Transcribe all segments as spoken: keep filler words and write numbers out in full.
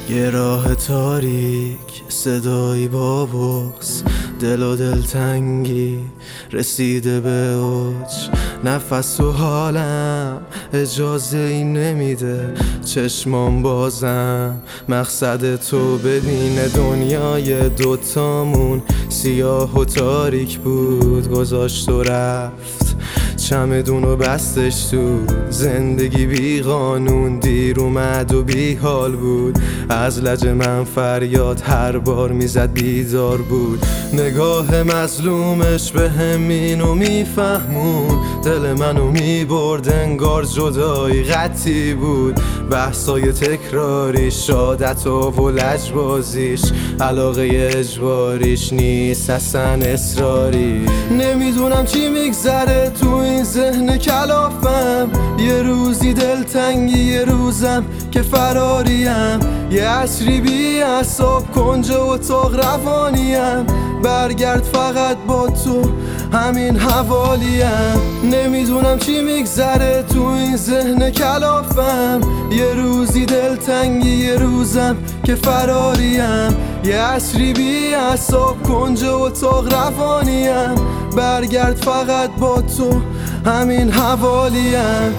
یه راه تاریک، صدایی با بغض، دل و دلتنگی رسیده به اوج. نفس و حالم اجازه این نمیده، چشمام بازم مقصد تو ببینه. دنیای دوتامون سیاه و تاریک بود، گذاشت و رفت چمدون و بستش تو. زندگی بی قانون دیر اومد و بی حال بود. از لج من فریاد هر بار میزد بیدار بود. نگاه مظلومش به هم اینو میفهمون، دل منو میبرد انگار جدایی قطعی بود. بحثای تکراری، شادت و لجبازیش، علاقه اجباریش نیست اصلا اصراری. نمیدونم چی میگذره تو این ذهن کلافم، یه روزی دلتنگی، یه روزم که فراریم. یه عصری بی اعصاب کنج اتاق روانیم، برگرد فقط با تو همین حوالیم. نمیدونم چی میگذره تو این ذهن کلافم، یه روزی دلتنگی، یه روزم که فراریم. یه عصری بی اعصاب کنج اتاق روانیم، برگرد فقط با تو همین حوالیم.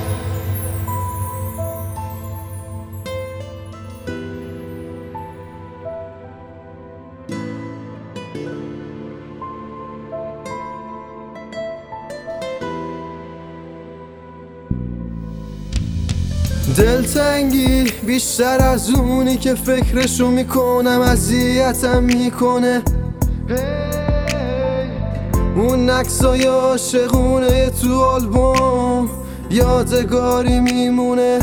دلتنگی بیشتر از اونی که فکرشو میکنم اذیتم میکنه. اون عکسای عاشقونه تو آلبوم یادگاری میمونه.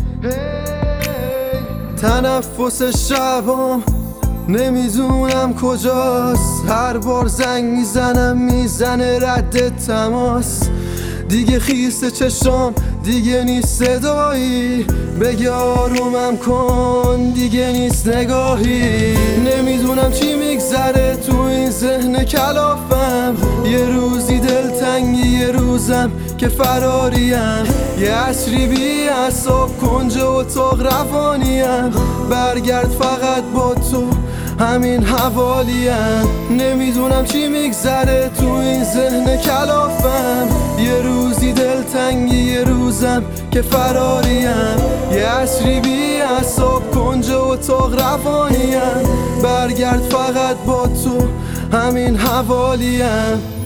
تنفس شبام نمیدونم کجاست، هر بار زنگ میزنم میزنه رد تماس. دیگه خیس چشام دیگه نیست صدایی، بگی آرومم کن دیگه نیست نگاهی. نمیدونم چی میگذره تو این ذهن کلافم، یه روزی دلتنگی، یه روزم که فراریم. یه عصری بی اعصاب کنج اتاق روانیم، برگرد فقط با تو همین حوالیم. نمیدونم چی میگذره تو این ذهن کلافم، یه روزی دلتنگی، یه روزم که فراریم. یه عصری بی اعصاب کنج اتاق روانیم، برگرد فقط با تو همین حوالیم.